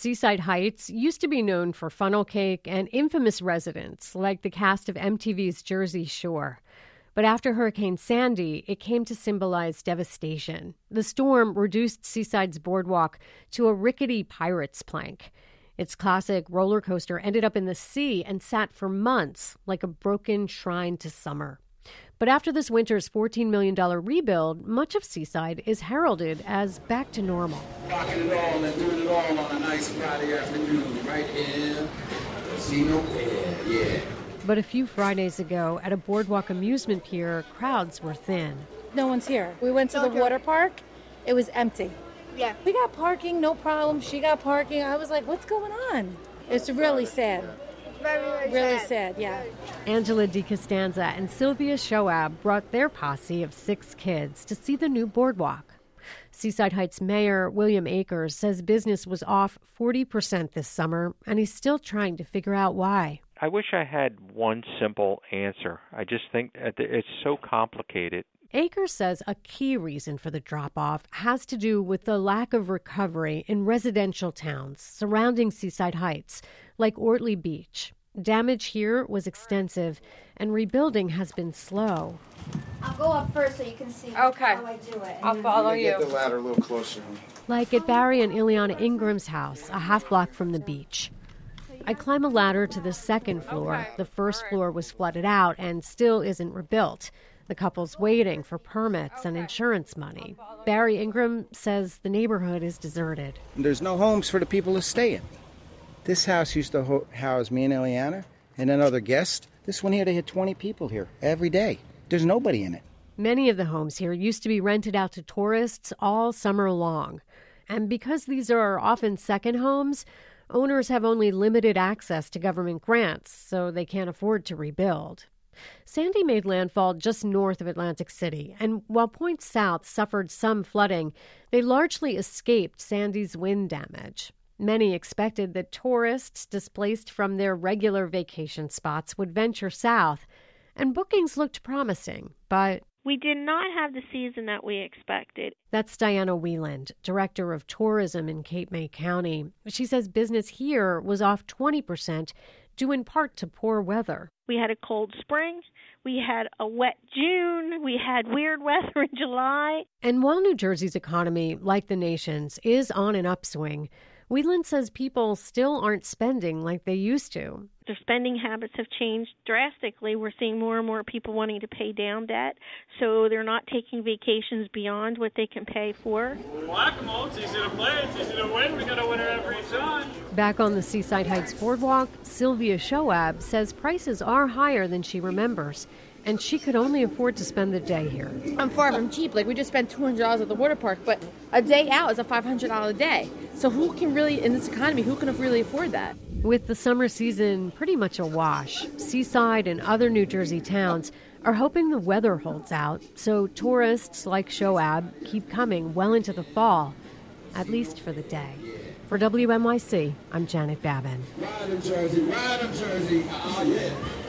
Seaside Heights used to be known for funnel cake and infamous residents like the cast of MTV's Jersey Shore. But after Hurricane Sandy, it came to symbolize devastation. The storm reduced Seaside's boardwalk to a rickety pirate's plank. Its classic roller coaster ended up in the sea and sat for months like a broken shrine to summer. But after this winter's $14 million rebuild, much of Seaside is heralded as back to normal. Rocking it all and doing it all on a nice Friday afternoon, right here. Casino Air, yeah. But a few Fridays ago, at a boardwalk amusement pier, crowds were thin. No one's here. We went to the water park. It was empty. Yeah. We got parking, no problem. She got parking. I was like, what's going on? It's really sad. Really sad, yeah. Angela DiCostanza and Sylvia Shoab brought their posse of 6 kids to see the new boardwalk. Seaside Heights Mayor William Akers says business was off 40% this summer, and he's still trying to figure out why. I wish I had one simple answer. I just think it's so complicated. Akers says a key reason for the drop-off has to do with the lack of recovery in residential towns surrounding Seaside Heights, like Ortley Beach. Damage here was extensive, and rebuilding has been slow. I'll go up first so you can see Okay. how I do it. I'll follow you. Get the ladder a little closer. Like at Barry and Ileana Ingram's house, a half block from the beach. I climb a ladder to the second floor. Okay. The first floor was flooded out and still isn't rebuilt. The couple's waiting for permits and insurance money. Barry Ingram says the neighborhood is deserted. There's no homes for the people to stay in. This house used to house me and Ileana and another guest. This one here, they had 20 people here every day. There's nobody in it. Many of the homes here used to be rented out to tourists all summer long. And because these are often second homes, owners have only limited access to government grants, so they can't afford to rebuild. Sandy made landfall just north of Atlantic City, and while Point South suffered some flooding, they largely escaped Sandy's wind damage. Many expected that tourists displaced from their regular vacation spots would venture south, and bookings looked promising, but we did not have the season that we expected. That's Diana Wieland, director of tourism in Cape May County. She says business here was off 20%, due in part to poor weather. We had a cold spring, we had a wet June, we had weird weather in July. And while New Jersey's economy, like the nation's, is on an upswing, Wieland says people still aren't spending like they used to. Their spending habits have changed drastically. We're seeing more and more people wanting to pay down debt, so they're not taking vacations beyond what they can pay for. Whack-a-mole, it's easy to play, it's easy to win. We got a winner every time. Back on the Seaside Heights boardwalk, Sylvia Shoab says prices are higher than she remembers, and she could only afford to spend the day here. I'm far from cheap. Like, we just spent $200 at the water park, but a day out is a $500 day. So who can really, in this economy, who can really afford that? With the summer season pretty much a wash, Seaside and other New Jersey towns are hoping the weather holds out, so tourists like Shoab keep coming well into the fall, at least for the day. For WNYC, I'm Janet Babin. Ride 'em, Jersey, ride 'em, Jersey. Oh, yeah.